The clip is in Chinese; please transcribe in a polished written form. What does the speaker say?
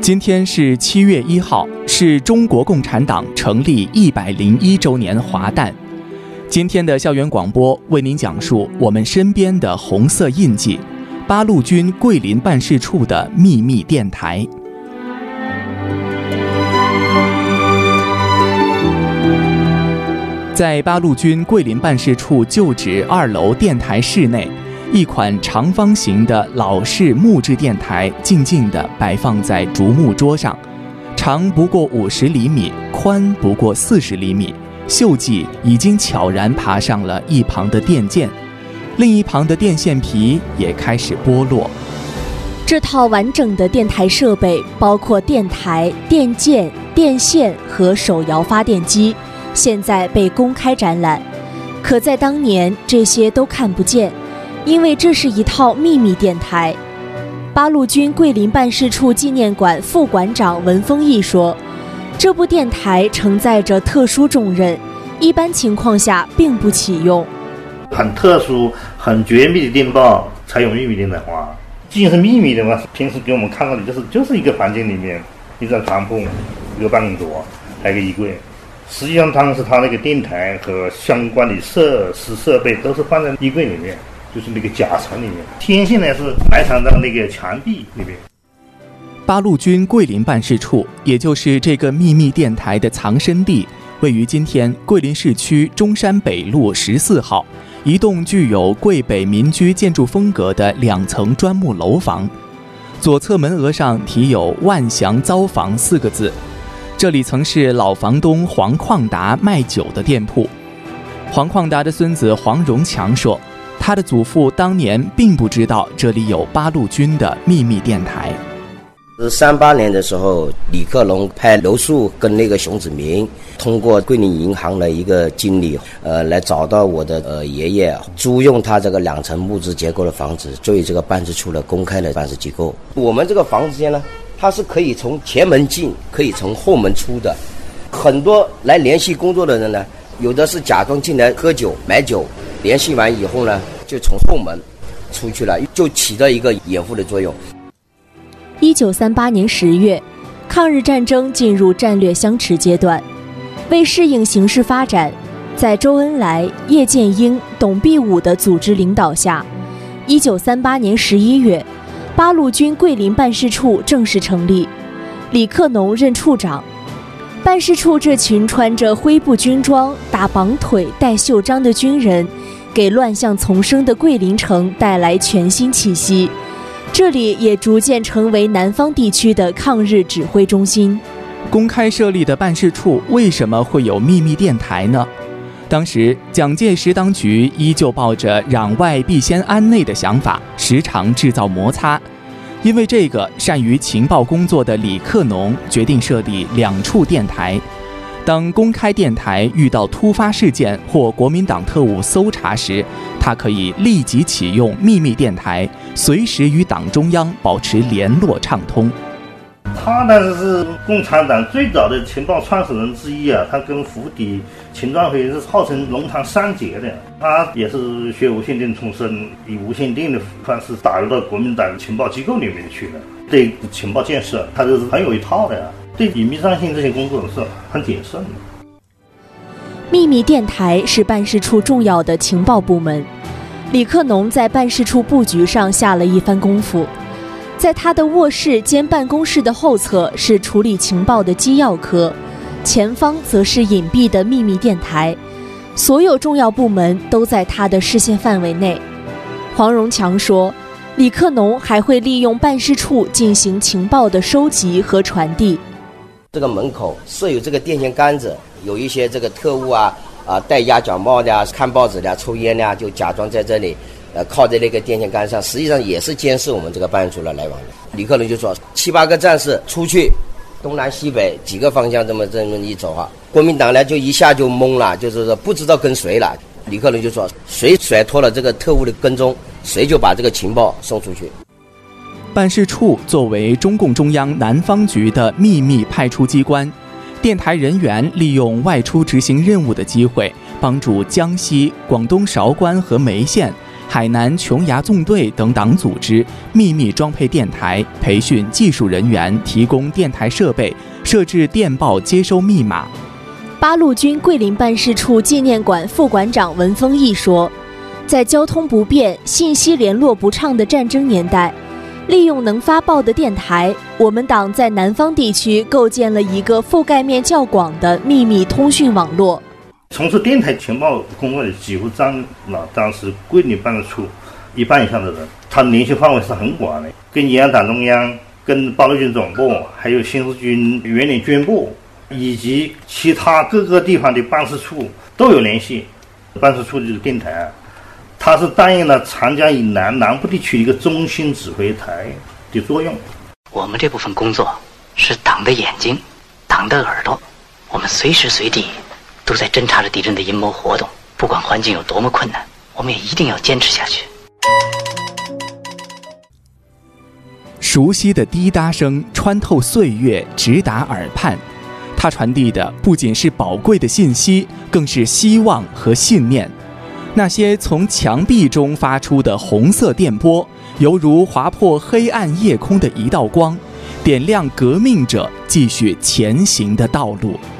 今天是7月1号，是中国共产党成立101周年华诞。今天的校园广播为您讲述我们身边的红色印记——八路军桂林办事处的秘密电台。在八路军桂林办事处旧址2楼电台室内，一款长方形的老式木质电台静静地摆放在竹木桌上，长不过50厘米，宽不过40厘米。锈迹已经悄然爬上了一旁的电键，另一旁的电线皮也开始剥落。 这套完整的电台设备包括电台、电键、电线和手摇发电机，现在被公开展览。可在当年，这些都看不见，因为这是一套秘密电台。八路军桂林办事处纪念馆副馆长文丰义说，这部电台承载着特殊重任，一般情况下并不启用。 很特殊、很绝密的电报才有秘密电台化。既然是秘密的话，平时给我们看到的就是一个房间里面一张床铺、一个办公桌，还有一个衣柜。实际上当时他那个电台和相关的设施设备都是放在衣柜里面，就是那个夹层里面。天线呢是埋藏在那个墙壁里面。 八路军桂林办事处，也就是这个秘密电台的藏身地，位于今天桂林市区中山北路14号一栋具有桂北民居建筑风格的2层砖木楼房。左侧门额上题有“万祥糟房”4个字。这里曾是老房东黄矿达卖酒的店铺。黄矿达的孙子黄荣强说，他的祖父当年并不知道这里有八路军的秘密电台。 38年的时候，李克龙派刘树跟那个熊子明通过桂林银行的一个经理来找到我的爷爷，租用他这个2层木质结构的房子作为这个办事处的公开的办事机构。我们这个房子间呢，它是可以从前门进，可以从后门出的。很多来联系工作的人呢，有的是假装进来喝酒买酒，联系完以后呢就从后门出去了，就起到一个掩护的作用。 1938年10月，抗日战争进入战略相持阶段。为适应形势发展，在周恩来、叶剑英、董必武的组织领导下，1938年11月，八路军桂林办事处正式成立，李克农任处长。办事处这群穿着灰布军装、打绑腿、戴袖章的军人，给乱象丛生的桂林城带来全新气息。这里也逐渐成为南方地区的抗日指挥中心。 公开设立的办事处为什么会有秘密电台呢？当时蒋介石当局依旧抱着攘外必先安内的想法，时常制造摩擦。因为这个，善于情报工作的李克农决定设立2处电台。当公开电台遇到突发事件或国民党特务搜查时，他可以立即启用秘密电台，随时与党中央保持联络畅通。 他当时是共产党最早的情报创始人之一啊，他跟胡底、秦壮飞是号称龙潭3杰的。他也是学无线电出身，以无线电的方式打入到国民党情报机构里面去的。对情报建设，他就是很有一套的呀。对隐秘上性这些工作是很谨慎的。 秘密电台是办事处重要的情报部门，李克农在办事处布局上下了一番功夫。在他的卧室兼办公室的后侧是处理情报的机要科，前方则是隐蔽的秘密电台，所有重要部门都在他的视线范围内。黄荣强说，李克农还会利用办事处进行情报的收集和传递。 这个门口设有这个电线杆子，有一些这个特务戴鸭脚帽的看报纸的抽烟的就假装在这里靠在那个电线杆上，实际上也是监视我们这个办事处的来往的。李克农就说7、8个战士出去东南西北几个方向这么一走国民党呢就一下就懵了，就是说不知道跟谁了。李克农就说谁甩脱了这个特务的跟踪，谁就把这个情报送出去。 办事处作为中共中央南方局的秘密派出机关，电台人员利用外出执行任务的机会，帮助江西、广东韶关和梅县海南琼崖纵队等党组织秘密装配电台，培训技术人员，提供电台设备，设置电报接收密码。 八路军桂林办事处纪念馆副馆长文峰义说，在交通不便、信息联络不畅的战争年代，利用能发报的电台，我们党在南方地区构建了一个覆盖面较广的秘密通讯网络。 从事电台情报工作的几乎占了当时桂林办事处一半以上的人，他联系范围是很广的，跟延安党中央、跟八路军总部，还有新四军原联军部以及其他各个地方的办事处都有联系。办事处就是电台，它是担任了长江以南南部地区的一个中心指挥台的作用。 我们这部分工作是党的眼睛，党的耳朵，我们随时随地都在侦察着敌人的阴谋活动，不管环境有多么困难，我们也一定要坚持下去。 熟悉的滴答声穿透岁月，直达耳畔。它传递的不仅是宝贵的信息，更是希望和信念。那些从墙壁中发出的红色电波，犹如划破黑暗夜空的一道光，点亮革命者继续前行的道路。